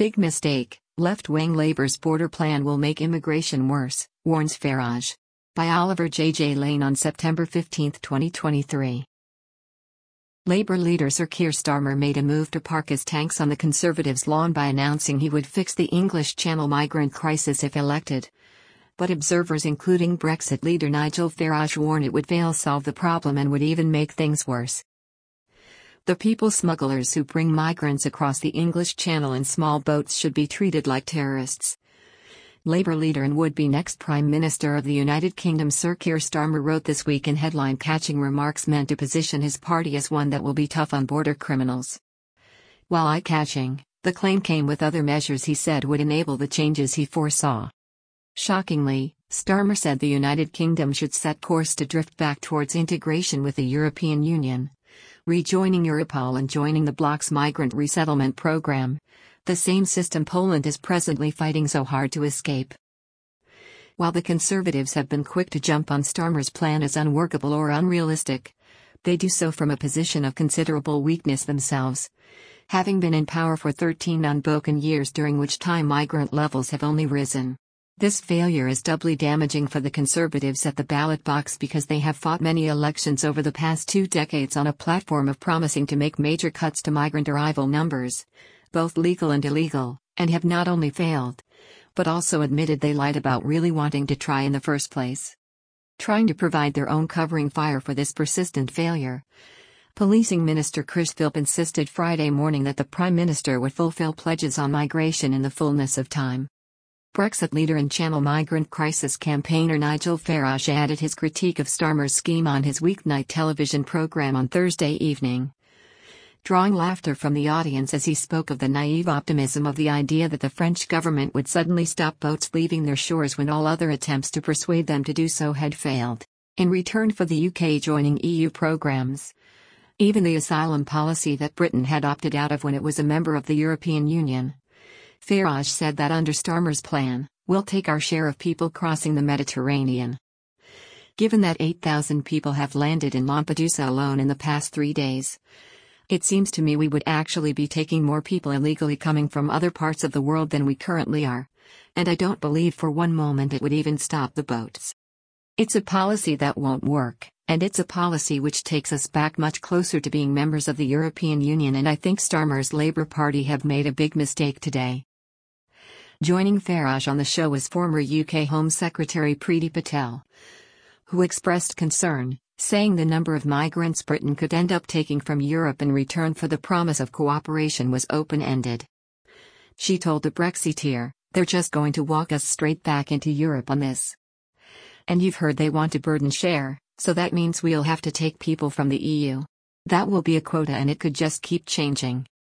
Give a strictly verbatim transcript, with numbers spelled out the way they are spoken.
Big mistake, left-wing Labour's border plan will make immigration worse, warns Farage. By Oliver J. J. Lane on September fifteenth, twenty twenty-three. Labour leader Sir Keir Starmer made a move to park his tanks on the Conservatives' lawn by announcing he would fix the English Channel migrant crisis if elected. But observers including Brexit leader Nigel Farage warn it would fail solve the problem and would even make things worse. The people smugglers who bring migrants across the English Channel in small boats should be treated like terrorists. Labour leader and would-be next Prime Minister of the United Kingdom Sir Keir Starmer wrote this week in headline-catching remarks meant to position his party as one that will be tough on border criminals. While eye-catching, the claim came with other measures he said would enable the changes he foresaw. Shockingly, Starmer said the United Kingdom should set course to drift back towards integration with the European Union, rejoining Europol and joining the bloc's migrant resettlement program, the same system Poland is presently fighting so hard to escape. While the Conservatives have been quick to jump on Starmer's plan as unworkable or unrealistic, they do so from a position of considerable weakness themselves, having been in power for thirteen unbroken years during which time migrant levels have only risen. This failure is doubly damaging for the Conservatives at the ballot box because they have fought many elections over the past two decades on a platform of promising to make major cuts to migrant arrival numbers, both legal and illegal, and have not only failed, but also admitted they lied about really wanting to try in the first place. Trying to provide their own covering fire for this persistent failure, Policing Minister Chris Philp insisted Friday morning that the Prime Minister would fulfill pledges on migration in the fullness of time. Brexit leader and Channel migrant crisis campaigner Nigel Farage added his critique of Starmer's scheme on his weeknight television programme on Thursday evening, drawing laughter from the audience as he spoke of the naive optimism of the idea that the French government would suddenly stop boats leaving their shores when all other attempts to persuade them to do so had failed, in return for the U K joining E U programmes. Even the asylum policy that Britain had opted out of when it was a member of the European Union. Farage said that under Starmer's plan, we'll take our share of people crossing the Mediterranean. Given that eight thousand people have landed in Lampedusa alone in the past three days, it seems to me we would actually be taking more people illegally coming from other parts of the world than we currently are, and I don't believe for one moment it would even stop the boats. It's a policy that won't work, and it's a policy which takes us back much closer to being members of the European Union, and I think Starmer's Labour Party have made a big mistake today. Joining Farage on the show was former U K Home Secretary Priti Patel, who expressed concern, saying the number of migrants Britain could end up taking from Europe in return for the promise of cooperation was open-ended. She told the Brexiteer, "They're just going to walk us straight back into Europe on this. And you've heard they want to burden share, so that means we'll have to take people from the E U. That will be a quota and it could just keep changing."